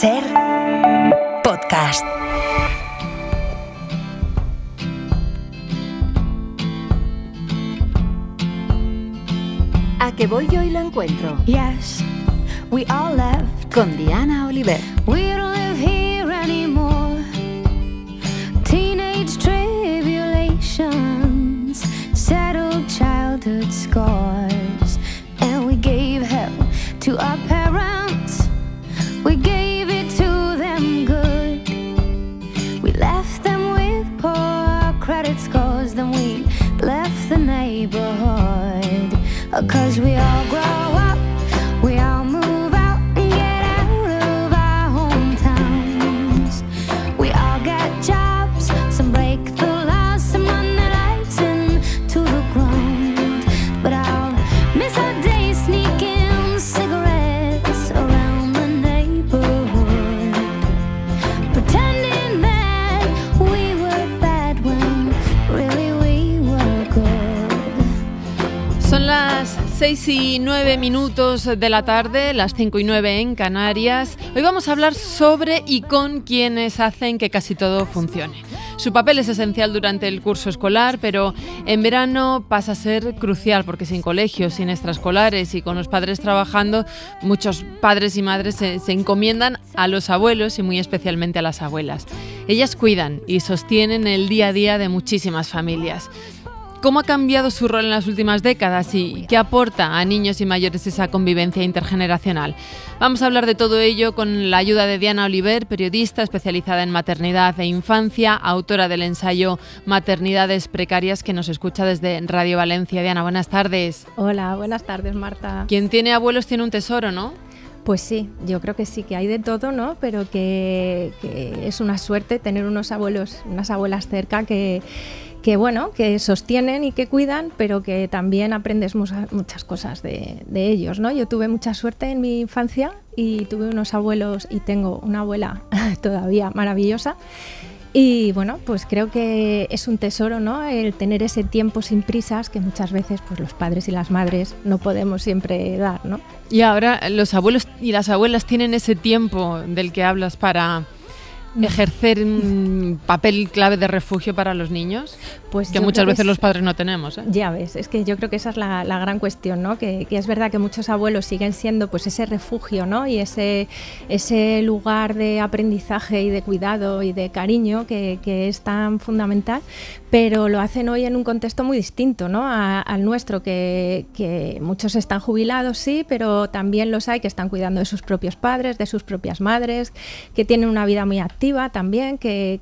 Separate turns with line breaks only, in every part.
SER Podcast. ¿A qué voy yo y lo encuentro?
Yes, we all left.
Con Diana Oliver.
We don't live here anymore. Teenage tribulations, settled childhood scars, and we gave hell to our parents. We gave it to them good. We left them with poor credit scores. Then we left the neighborhood. 'Cause we all grow up, we all move out and get out of our hometowns. We all get jobs, some break the laws, some run their lives into the ground. But I'll miss our days sneaking cigarettes around the neighborhood, pretending that we were bad when really we were good.
Son las 6:09 de la tarde, las 5:09 en Canarias. Hoy vamos a hablar sobre y con quienes hacen que casi todo funcione. Su papel es esencial durante el curso escolar, pero en verano pasa a ser crucial porque sin colegios, sin extraescolares y con los padres trabajando, muchos padres y madres se encomiendan a los abuelos y muy especialmente a las abuelas. Ellas cuidan y sostienen el día a día de muchísimas familias. ¿Cómo ha cambiado su rol en las últimas décadas y qué aporta a niños y mayores esa convivencia intergeneracional? Vamos a hablar de todo ello con la ayuda de Diana Oliver, periodista especializada en maternidad e infancia, autora del ensayo Maternidades Precarias, que nos escucha desde Radio Valencia. Diana, buenas tardes.
Hola, buenas tardes, Marta.
Quien tiene abuelos tiene un tesoro, ¿no?
Pues sí, yo creo que sí, que hay de todo, ¿no? Pero que es una suerte tener unos abuelos, unas abuelas cerca que bueno, que sostienen y que cuidan, pero que también aprendes muchas cosas de ellos, ¿no? Yo tuve mucha suerte en mi infancia y tuve unos abuelos y tengo una abuela todavía maravillosa. Y bueno, pues creo que es un tesoro, ¿no? El tener ese tiempo sin prisas que muchas veces pues los padres y las madres no podemos siempre dar, ¿no?
Y ahora los abuelos y las abuelas tienen ese tiempo del que hablas para ejercer un papel clave de refugio para los niños, pues que muchas veces los padres no tenemos, ¿eh?
Ya ves, es que yo creo que esa es la gran cuestión, ¿no? Que es verdad que muchos abuelos siguen siendo pues ese refugio, ¿no? Y ese lugar de aprendizaje y de cuidado y de cariño que es tan fundamental, pero lo hacen hoy en un contexto muy distinto, ¿no? Al nuestro, que muchos están jubilados, sí, pero también los hay que están cuidando de sus propios padres, de sus propias madres, que tienen una vida muy activa también, que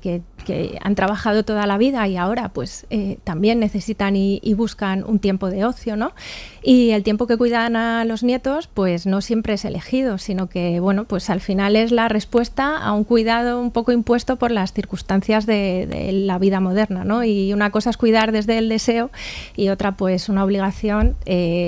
han trabajado toda la vida y ahora pues también necesitan y buscan un tiempo de ocio, ¿no? Y el tiempo que cuidan a los nietos pues no siempre es elegido, sino que bueno, pues al final es la respuesta a un cuidado un poco impuesto por las circunstancias de la vida moderna, ¿no? Y una cosa es cuidar desde el deseo y otra pues una obligación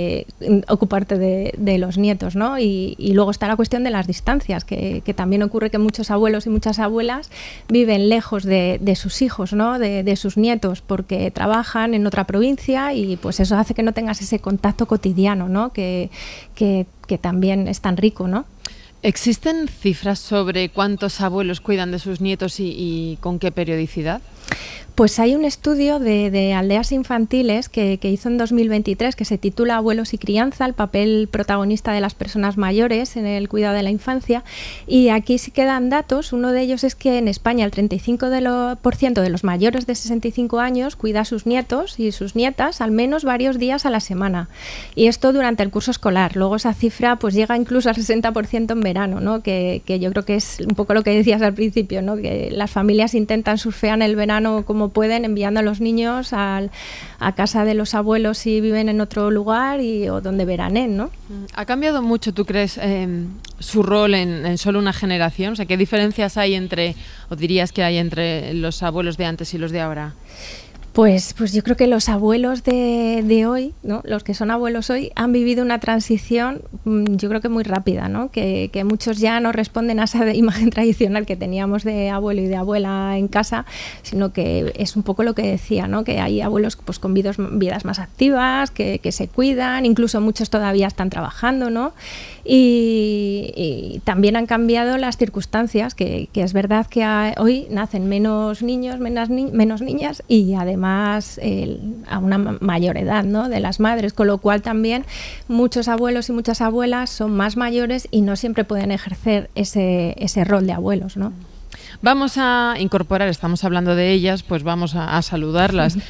ocuparte de los nietos, ¿no? Y luego está la cuestión de las distancias, que también ocurre que muchos abuelos y muchas abuelas viven lejos de sus hijos, ¿no? De sus nietos, porque trabajan en otra provincia y pues eso hace que no tengas ese contacto cotidiano, ¿no? Que también es tan rico, ¿no?
¿Existen cifras sobre cuántos abuelos cuidan de sus nietos y con qué periodicidad?
Pues hay un estudio de aldeas infantiles que hizo en 2023 que se titula Abuelos y crianza, el papel protagonista de las personas mayores en el cuidado de la infancia, y aquí sí que dan datos. Uno de ellos es que en España el 35% de los mayores de 65 años cuida a sus nietos y sus nietas al menos varios días a la semana, y esto durante el curso escolar. Luego esa cifra pues llega incluso al 60% en verano, ¿no? Que yo creo que es un poco lo que decías al principio, ¿no? Que las familias intentan surfear el verano como pueden, enviando a los niños a casa de los abuelos si viven en otro lugar o donde veranen, ¿no?
¿Ha cambiado mucho, tú crees, su rol en solo una generación? O sea, ¿qué diferencias hay o dirías que hay entre los abuelos de antes y los de ahora?
Pues yo creo que los abuelos de hoy, ¿no? Los que son abuelos hoy, han vivido una transición, yo creo que muy rápida, ¿no? Que muchos ya no responden a esa imagen tradicional que teníamos de abuelo y de abuela en casa, sino que es un poco lo que decía, ¿no? Que hay abuelos pues con vidas más activas, que se cuidan, incluso muchos todavía están trabajando, ¿no? Y también han cambiado las circunstancias, que es verdad que hoy nacen menos niños, menos niñas, y además a una mayor edad, ¿no? De las madres, con lo cual también muchos abuelos y muchas abuelas son más mayores y no siempre pueden ejercer ese rol de abuelos, ¿no?
Vamos a incorporar, estamos hablando de ellas, pues vamos a saludarlas.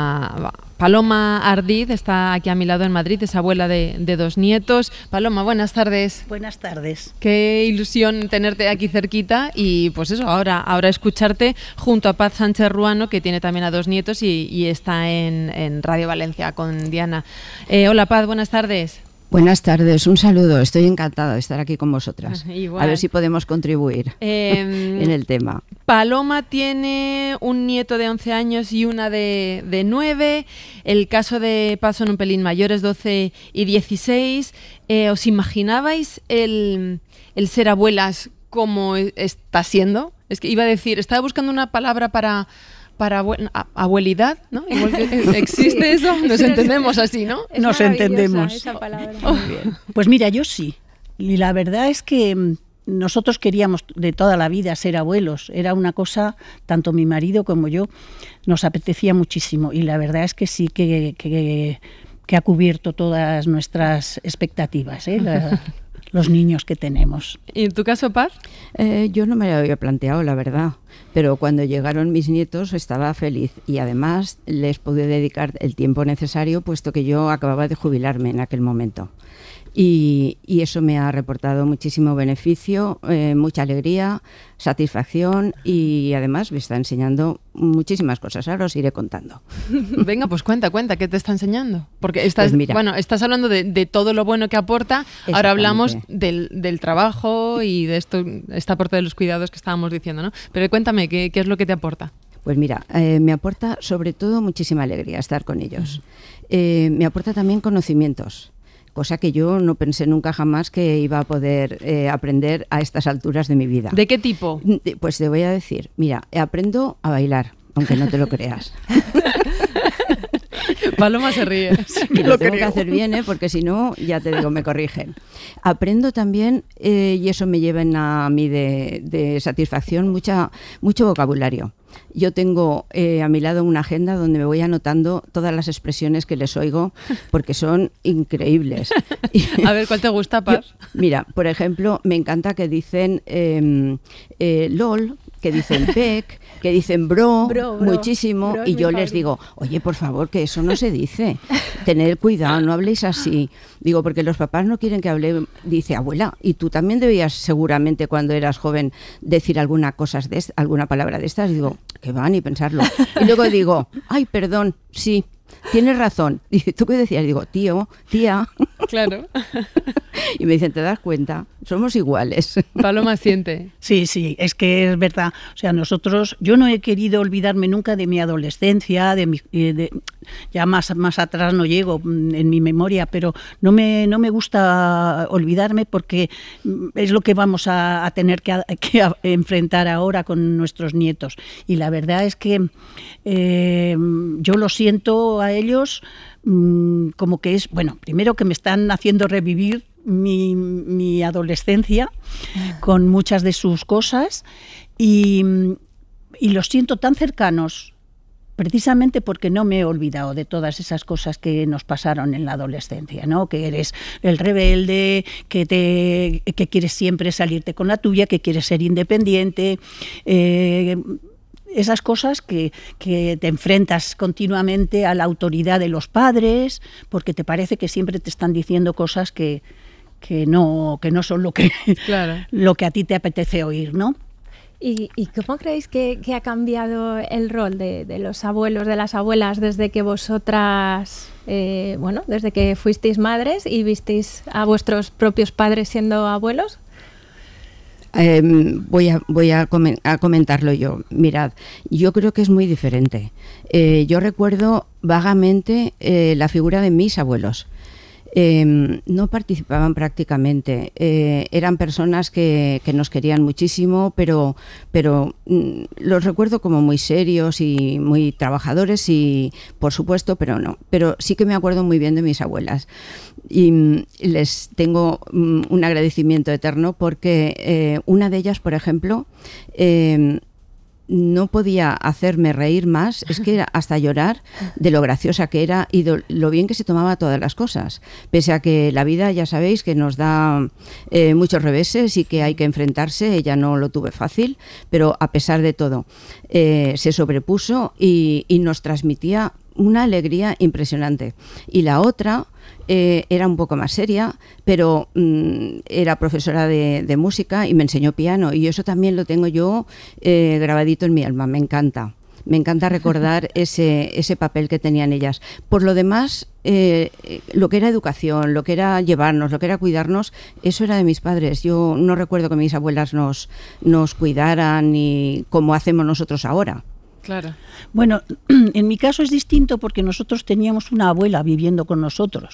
Paloma Ardiz está aquí a mi lado en Madrid, es abuela de 2 nietos. Paloma, buenas tardes.
Buenas tardes.
Qué ilusión tenerte aquí cerquita y pues eso, ahora escucharte junto a Paz Sánchez Ruano, que tiene también a 2 nietos y está en Radio Valencia con Diana. Hola Paz, buenas tardes.
Buenas tardes, un saludo. Estoy encantada de estar aquí con vosotras.
Igual.
A ver si podemos contribuir en el tema.
Paloma tiene un nieto de 11 años y una de 9. El caso de Paz son un pelín mayores, 12 y 16. ¿Os imaginabais el ser abuelas como está siendo? Es que iba a decir, estaba buscando una palabra para abuelidad, ¿no? Igual que existe eso, nos entendemos así, ¿no?
Nos entendemos.
Esa palabra.
Muy bien. Pues mira, yo sí. Y la verdad es que nosotros queríamos de toda la vida ser abuelos. Era una cosa, tanto mi marido como yo, nos apetecía muchísimo. Y la verdad es que sí que ha cubierto todas nuestras expectativas, los niños que tenemos.
¿Y en tu caso, Paz?
Yo no me lo había planteado, la verdad, pero cuando llegaron mis nietos estaba feliz y además les pude dedicar el tiempo necesario, puesto que yo acababa de jubilarme en aquel momento. Y eso me ha reportado muchísimo beneficio, mucha alegría, satisfacción y además me está enseñando muchísimas cosas. Ahora os iré contando.
Venga, pues cuenta, ¿qué te está enseñando? Porque estás estás hablando de todo lo bueno que aporta, ahora hablamos del trabajo y de esta parte de los cuidados que estábamos diciendo, ¿no? Pero cuéntame, ¿qué es lo que te aporta?
Pues mira, me aporta sobre todo muchísima alegría estar con ellos. Me aporta también conocimientos, cosa que yo no pensé nunca jamás que iba a poder aprender a estas alturas de mi vida.
¿De qué tipo?
Pues te voy a decir, mira, aprendo a bailar, aunque no te lo creas.
Paloma se ríe.
Y lo tengo que hacer bien, porque si no, ya te digo, me corrigen. Aprendo también, y eso me lleva a mí de satisfacción, mucho vocabulario. Yo tengo a mi lado una agenda donde me voy anotando todas las expresiones que les oigo, porque son increíbles.
A ver, ¿cuál te gusta, Paz?
Mira, por ejemplo, me encanta que dicen LOL, que dicen PEC, que dicen bro muchísimo, y yo les digo, oye, por favor, que eso no se dice, tened cuidado, no habléis así. Digo, porque los papás no quieren que hable. Dice, abuela, y tú también debías seguramente cuando eras joven decir alguna palabra de estas. Digo, que va, ni pensarlo. Y luego digo, ay, perdón, sí, tienes razón. Y ¿tú qué decías? Digo, tío, tía.
Claro.
Y me dicen, ¿te das cuenta? Somos iguales.
Paloma siente.
Sí, es que es verdad. O sea, yo no he querido olvidarme nunca de mi adolescencia, ya más atrás no llego en mi memoria, pero no me gusta olvidarme porque es lo que vamos a tener que enfrentar ahora con nuestros nietos. Y la verdad es que yo lo siento a ellos como que es, bueno, primero que me están haciendo revivir mi adolescencia con muchas de sus cosas y los siento tan cercanos precisamente porque no me he olvidado de todas esas cosas que nos pasaron en la adolescencia, ¿no? Que eres el rebelde, que quieres siempre salirte con la tuya, que quieres ser independiente, esas cosas que te enfrentas continuamente a la autoridad de los padres, porque te parece que siempre te están diciendo cosas que no son lo que a ti te apetece oír, ¿no?
¿Y cómo creéis que ha cambiado el rol de los abuelos, de las abuelas, desde que vosotras, desde que fuisteis madres y visteis a vuestros propios padres siendo abuelos?
Voy a comentarlo yo. Mirad, yo creo que es muy diferente. Yo recuerdo vagamente la figura de mis abuelos. No participaban prácticamente, eran personas que nos querían muchísimo, pero los recuerdo como muy serios y muy trabajadores, y por supuesto, pero sí que me acuerdo muy bien de mis abuelas, y les tengo un agradecimiento eterno porque una de ellas, por ejemplo, no podía hacerme reír más, es que era hasta llorar de lo graciosa que era y de lo bien que se tomaba todas las cosas, pese a que la vida, ya sabéis, que nos da muchos reveses y que hay que enfrentarse. Ella no lo tuve fácil, pero a pesar de todo se sobrepuso y nos transmitía una alegría impresionante. Y la otra era un poco más seria, pero era profesora de música y me enseñó piano, y eso también lo tengo yo grabadito en mi alma. Me encanta recordar ese papel que tenían ellas. Por lo demás, lo que era educación, lo que era llevarnos, lo que era cuidarnos, eso era de mis padres. Yo no recuerdo que mis abuelas nos cuidaran ni como hacemos nosotros ahora.
Claro.
Bueno, en mi caso es distinto porque nosotros teníamos una abuela viviendo con nosotros.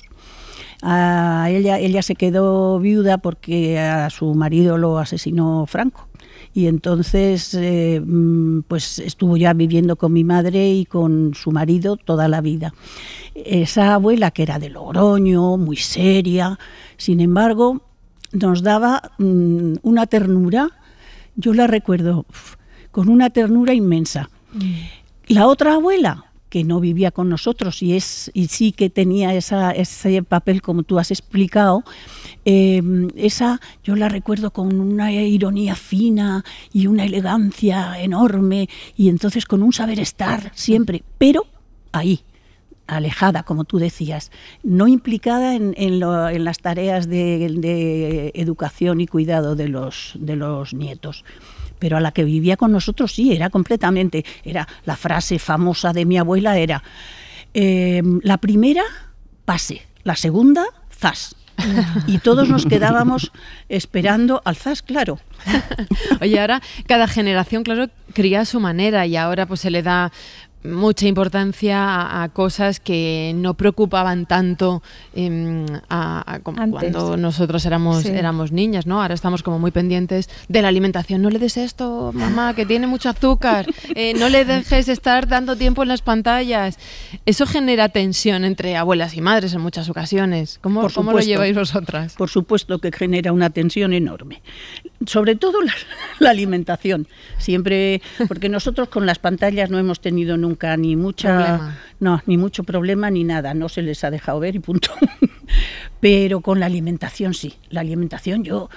Ella se quedó viuda porque a su marido lo asesinó Franco, y entonces pues estuvo ya viviendo con mi madre y con su marido toda la vida. Esa abuela, que era de Logroño, muy seria, sin embargo nos daba una ternura. Yo la recuerdo con una ternura inmensa. La otra abuela, que no vivía con nosotros y sí que tenía ese papel como tú has explicado, esa yo la recuerdo con una ironía fina y una elegancia enorme, y entonces con un saber estar siempre, pero ahí, alejada, como tú decías, no implicada en las tareas de educación y cuidado de los nietos. Pero a la que vivía con nosotros sí, era completamente, era la frase famosa de mi abuela, era la primera, pase, la segunda, zas. Y todos nos quedábamos esperando al zas, claro.
Oye, ahora cada generación, claro, cría a su manera, y ahora pues se le da mucha importancia a cosas que no preocupaban tanto cuando nosotros éramos niñas, ¿no? Ahora estamos como muy pendientes de la alimentación. No le des esto, mamá, que tiene mucho azúcar. No le dejes estar dando tiempo en las pantallas. Eso genera tensión entre abuelas y madres en muchas ocasiones. ¿Cómo lo lleváis vosotras?
Por supuesto que genera una tensión enorme. Sobre todo la alimentación. Siempre, porque nosotros con las pantallas no hemos tenido nunca ni mucho problema ni nada, no se les ha dejado ver y punto. Pero con la alimentación sí. La alimentación yo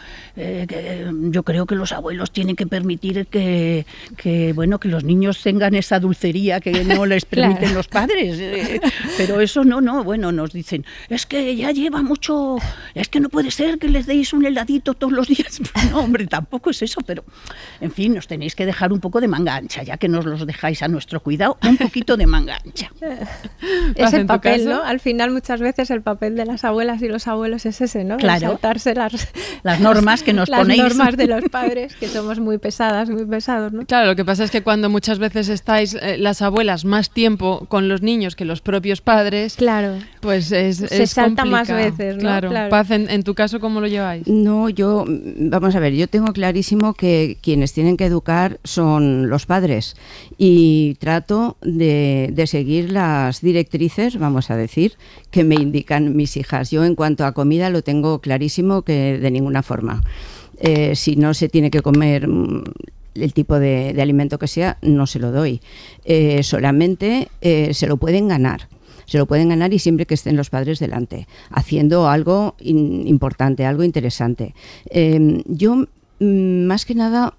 creo que los abuelos tienen que permitir que los niños tengan esa dulcería que no les permiten claro. Los padres. Pero eso no, bueno, nos dicen, es que ya lleva mucho, es que no puede ser que les deis un heladito todos los días. No, hombre, tampoco es eso, pero en fin, nos tenéis que dejar un poco de manga ancha, ya que nos los dejáis a nuestro cuidado, un poquito de manga ancha.
Es el papel, ¿no? Al final muchas veces el papel de las abuelas y los abuelos es ese, ¿no?
Claro.
Saltarse
las normas que nos ponéis.
Las normas de los padres, que somos muy pesados, ¿no?
Claro, lo que pasa es que cuando muchas veces estáis las abuelas más tiempo con los niños que los propios padres,
claro,
pues
se salta más veces, ¿no?
Claro. Paz, en tu caso, ¿cómo lo lleváis?
No, vamos a ver, yo tengo clarísimo que quienes tienen que educar son los padres, y trato de seguir las directrices, vamos a decir, que me indican mis hijas. Yo en cuanto a comida lo tengo clarísimo, que de ninguna forma. Si no se tiene que comer el tipo de alimento que sea, no se lo doy. Solamente se lo pueden ganar. Se lo pueden ganar, y siempre que estén los padres delante, haciendo algo importante, algo interesante. Yo, más que nada,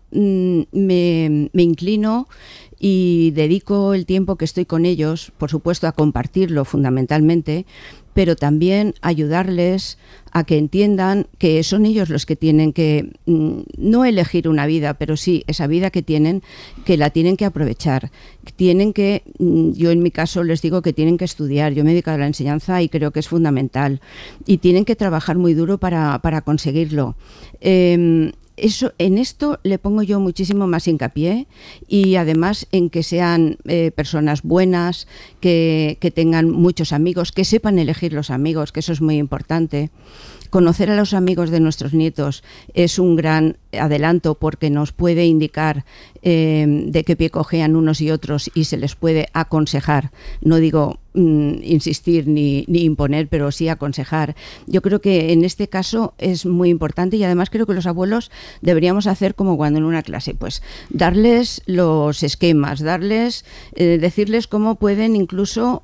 me inclino y dedico el tiempo que estoy con ellos, por supuesto, a compartirlo fundamentalmente, pero también ayudarles a que entiendan que son ellos los que tienen que no elegir una vida, pero sí esa vida que tienen, que la tienen que aprovechar. Tienen que, yo en mi caso les digo que tienen que estudiar. Yo me he dedicado a la enseñanza y creo que es fundamental, y tienen que trabajar muy duro para conseguirlo. en esto le pongo yo muchísimo más hincapié, y además en que sean personas buenas, que tengan muchos amigos, que sepan elegir los amigos, que eso es muy importante. Conocer a los amigos de nuestros nietos es un gran adelanto, porque nos puede indicar de qué pie cojean unos y otros, y se les puede aconsejar. No digo insistir ni imponer, pero sí aconsejar. Yo creo que en este caso es muy importante, y además creo que los abuelos deberíamos hacer como cuando en una clase, pues darles los esquemas, decirles cómo pueden incluso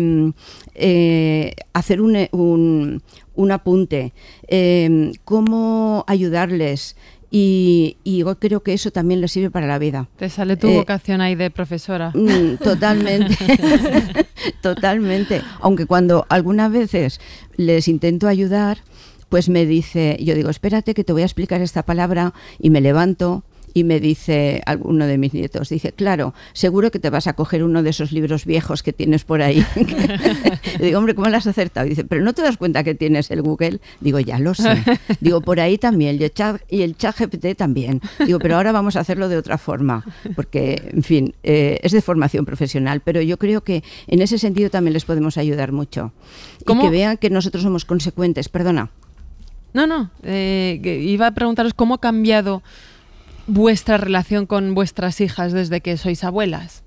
hacer un apunte, cómo ayudarles. Y yo creo que eso también les sirve para la vida.
Te sale tu vocación ahí de profesora.
Totalmente, totalmente. Aunque cuando algunas veces les intento ayudar, pues me dice, yo digo, espérate que te voy a explicar esta palabra, y me levanto. Y me dice uno de mis nietos, dice, claro, seguro que te vas a coger uno de esos libros viejos que tienes por ahí. Le digo, hombre, ¿cómo lo has acertado? Dice, ¿pero no te das cuenta que tienes el Google? Digo, ya lo sé. Digo, por ahí también, y el ChatGPT también. Digo, pero ahora vamos a hacerlo de otra forma, porque, en fin, es de formación profesional, pero yo creo que en ese sentido también les podemos ayudar mucho. ¿Cómo? Y que vean que nosotros somos consecuentes. Perdona.
No, iba a preguntaros cómo ha cambiado vuestra relación con vuestras hijas desde que sois abuelas.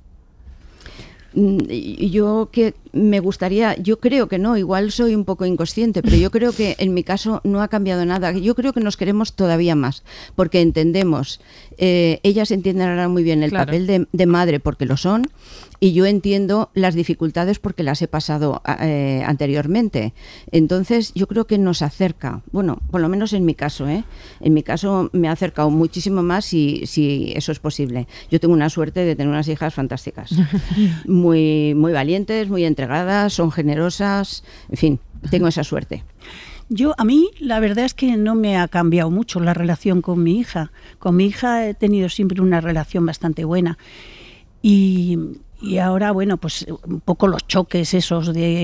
Yo creo que no, igual soy un poco inconsciente, pero yo creo que en mi caso no ha cambiado nada. Yo creo que nos queremos todavía más, porque entendemos, ellas entienden ahora muy bien el papel de madre, porque lo son, y yo entiendo las dificultades porque las he pasado anteriormente. Entonces yo creo que nos acerca, bueno, por lo menos en mi caso, en mi caso me ha acercado muchísimo más, si eso es posible. Yo tengo una suerte de tener unas hijas fantásticas, muy, muy valientes, muy entregadas, son generosas, en fin, tengo esa suerte.
A mí la verdad es que no me ha cambiado mucho la relación con mi hija. Con mi hija he tenido siempre una relación bastante buena, y ahora, bueno, pues un poco los choques esos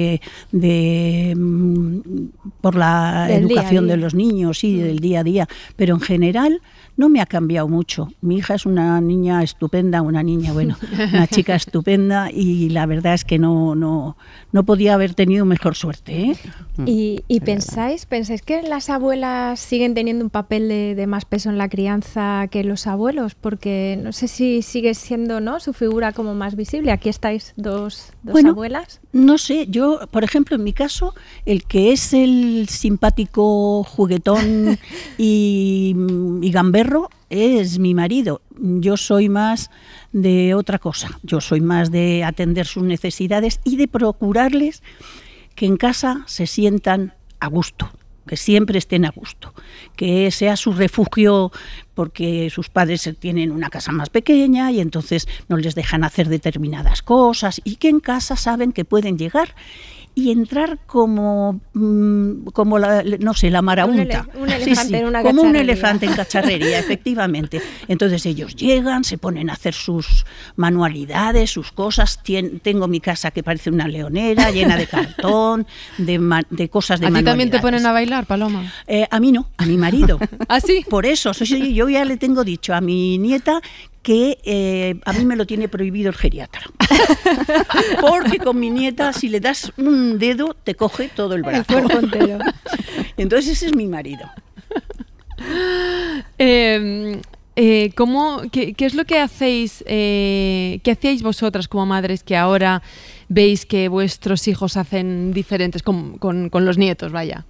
por la educación de los niños, sí, del día a día, pero en general no me ha cambiado mucho. Mi hija es una niña estupenda, una chica estupenda, y la verdad es que no podía haber tenido mejor suerte, ¿eh?
¿Y pensáis que las abuelas siguen teniendo un papel de más peso en la crianza que los abuelos? Porque no sé si sigue siendo, ¿no?, su figura como más visible. Aquí estáis dos abuelas.
No sé, yo, por ejemplo, en mi caso, el que es el simpático juguetón y gamberro es mi marido. Yo soy más de otra cosa. Yo soy más de atender sus necesidades y de procurarles que en casa se sientan a gusto, que siempre estén a gusto, que sea su refugio, porque sus padres tienen una casa más pequeña y entonces no les dejan hacer determinadas cosas, y que en casa saben que pueden llegar y entrar como la marabunta.
Un elefante en una
como
cacharrería.
Un elefante en cacharrería, efectivamente. Entonces ellos llegan, se ponen a hacer sus manualidades, sus cosas. Tengo mi casa que parece una leonera, llena de cartón, de cosas de manualidades.
¿A ti también te ponen a bailar, Paloma?
A mí no, a mi marido.
¿Ah, sí?
Por eso, yo ya le tengo dicho a mi nieta que a mí me lo tiene prohibido el geriatra. Porque con mi nieta, si le das un dedo, te coge todo el brazo.
El cuerpo entero.
Entonces ese es mi marido.
¿Qué es lo que hacéis, qué hacíais vosotras como madres que ahora veis que vuestros hijos hacen diferentes con los nietos, vaya?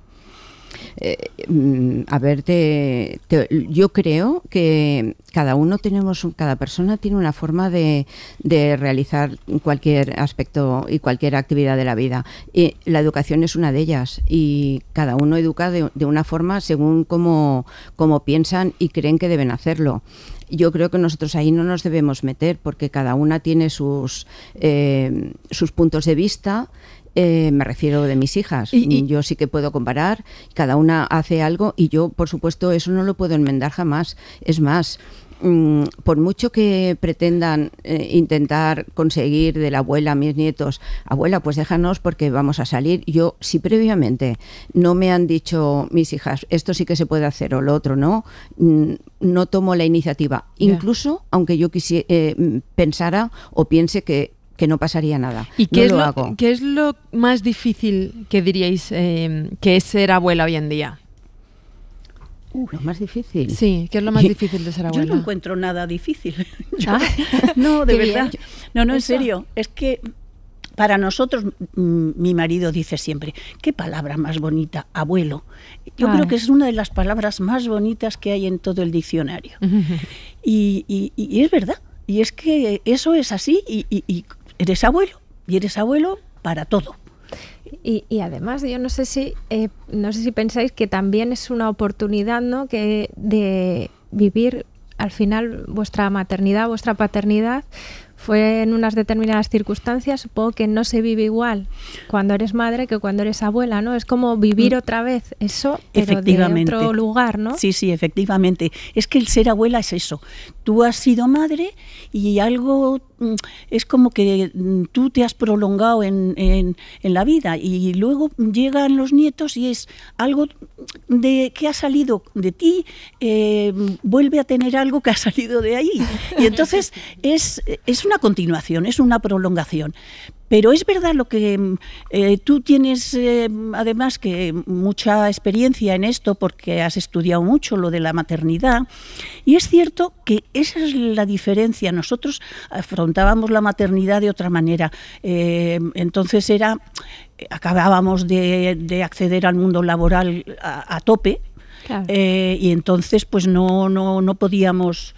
Yo creo que cada persona tiene una forma de realizar cualquier aspecto y cualquier actividad de la vida, y la educación es una de ellas, y cada uno educa de una forma según cómo piensan y creen que deben hacerlo. Yo creo que nosotros ahí no nos debemos meter, porque cada una tiene sus puntos de vista. Me refiero de mis hijas. Yo sí que puedo comparar, cada una hace algo y yo, por supuesto, eso no lo puedo enmendar jamás. Es más, por mucho que pretendan intentar conseguir de la abuela a mis nietos, abuela, pues déjanos porque vamos a salir. Yo, si previamente no me han dicho mis hijas, esto sí que se puede hacer o lo otro no, no tomo la iniciativa. Incluso aunque yo pensara o piense que no pasaría nada.
¿Y
hago.
qué es lo más difícil que diríais que es ser abuela hoy en día?
Lo más difícil.
Sí, ¿qué es lo más difícil de ser abuela?
Yo no encuentro nada difícil. No, de verdad. Bien. No, en serio. Es que para nosotros, mi marido dice siempre, qué palabra más bonita, abuelo. Yo creo que es una de las palabras más bonitas que hay en todo el diccionario. Y es verdad. Y es que eso es así y eres abuelo para todo.
Y además yo no sé si pensáis que también es una oportunidad, ¿no?, que de vivir al final vuestra maternidad, vuestra paternidad fue en unas determinadas circunstancias. Supongo que no se vive igual cuando eres madre que cuando eres abuela, ¿no? Es como vivir otra vez eso, pero de otro lugar, ¿no?
Sí, efectivamente. Es que el ser abuela es eso. Tú has sido madre y algo es como que tú te has prolongado en la vida y luego llegan los nietos y es algo que ha salido de ti, vuelve a tener algo que ha salido de ahí. Y entonces es una continuación, es una prolongación. Pero es verdad lo que tú tienes, además, que mucha experiencia en esto porque has estudiado mucho lo de la maternidad, y es cierto que esa es la diferencia. Nosotros afrontábamos la maternidad de otra manera. Entonces acabábamos de acceder al mundo laboral a tope, claro. Y entonces pues no podíamos...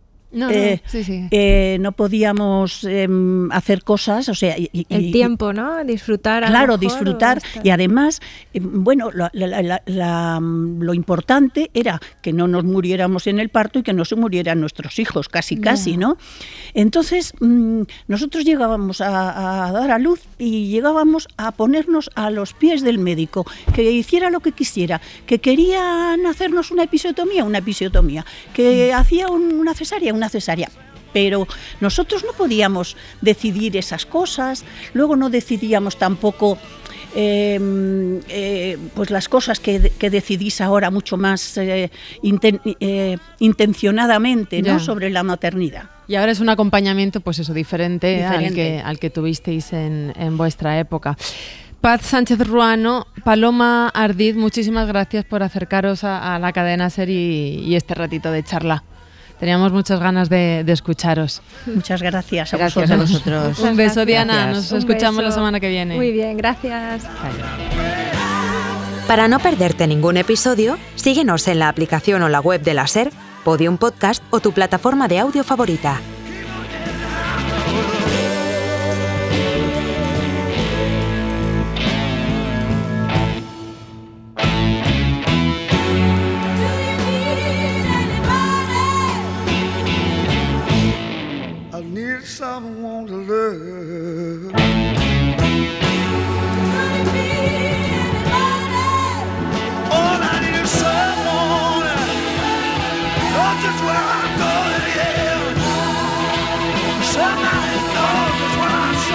no podíamos hacer cosas, o sea,
el tiempo, ¿no? Disfrutar.
Claro, disfrutar. Y además, bueno, lo importante era que no nos muriéramos en el parto y que no se murieran nuestros hijos, casi, ¿no? Entonces, nosotros llegábamos a dar a luz y llegábamos a ponernos a los pies del médico, que hiciera lo que quisiera, que querían hacernos una episiotomía, que hacía una cesárea, pero nosotros no podíamos decidir esas cosas. Luego no decidíamos tampoco pues las cosas que decidís ahora mucho más intencionadamente, ¿no?, sobre la maternidad.
Y ahora es un acompañamiento, pues eso, diferente. Al que tuvisteis en vuestra época. Paz Sánchez Ruano, Paloma Ardiz, muchísimas gracias por acercaros a la cadena SER y este ratito de charla. Teníamos muchas ganas de escucharos.
Muchas gracias a
vosotros.
Un beso, Diana. Nos escuchamos la semana que viene.
Muy bien, gracias.
Para no perderte ningún episodio, síguenos en la aplicación o la web de la SER, Podium Podcast o tu plataforma de audio favorita.
Someone to love. All I need is someone. Knows just where I'm going, yeah. Somebody knows just where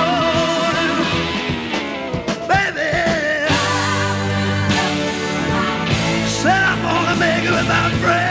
I'm going, baby. Said I'm gonna make it without break.